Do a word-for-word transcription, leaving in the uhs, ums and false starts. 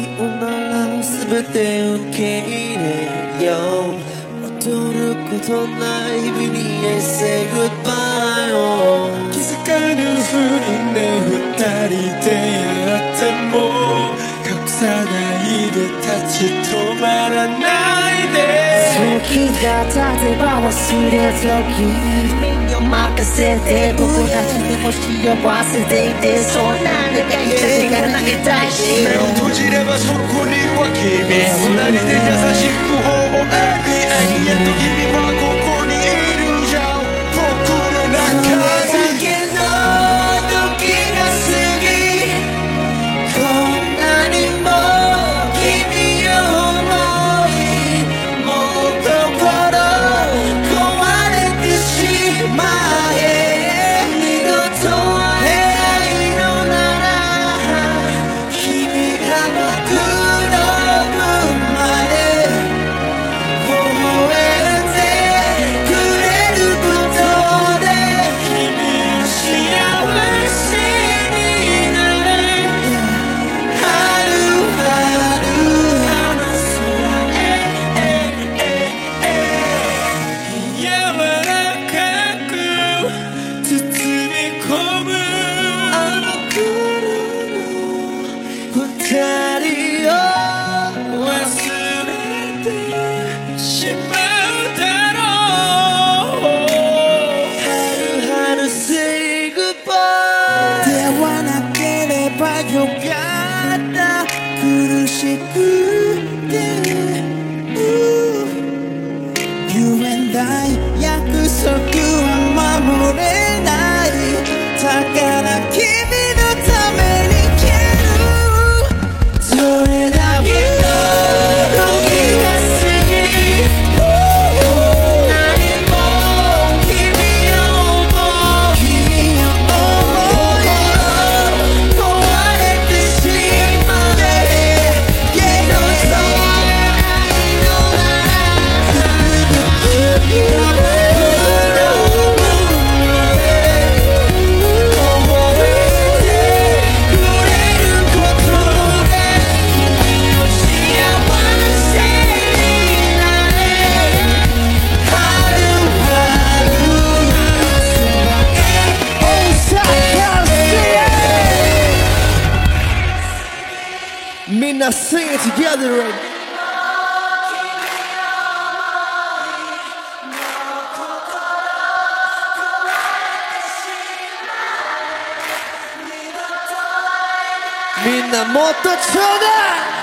うなら全て受け入れよう戻ることない日々に Say goodbye を気づかぬふりで二人でやっても隠さないで立ち止まらないで時が経てば忘れず君を任せて僕たちにも幸せでいてそんな願いしてから投げたいし目を閉じればそこには君隣で優しく微笑み永遠と君はここにいるじゃん僕の中にだけの時が過ぎこんなにも君を思いもう心壊れてしまえ二度と会えないのなら君が僕の分まで微笑んでくれることで君を幸せになれ春春花空へ柔らかく包み込むあの頃の二人を忘れてしまうだろう春春 Say goodbye ではなければよかった苦しくて You and I 約束は守れないだから君のために消えるそれだけの時が過ぎ何も君を思う君を思う心壊れてしまえけどそうないのなら君は僕の分まで微笑んでくれることで君を幸せになれ春春大阪みんな sing it together right nowみんなもっとちょうだい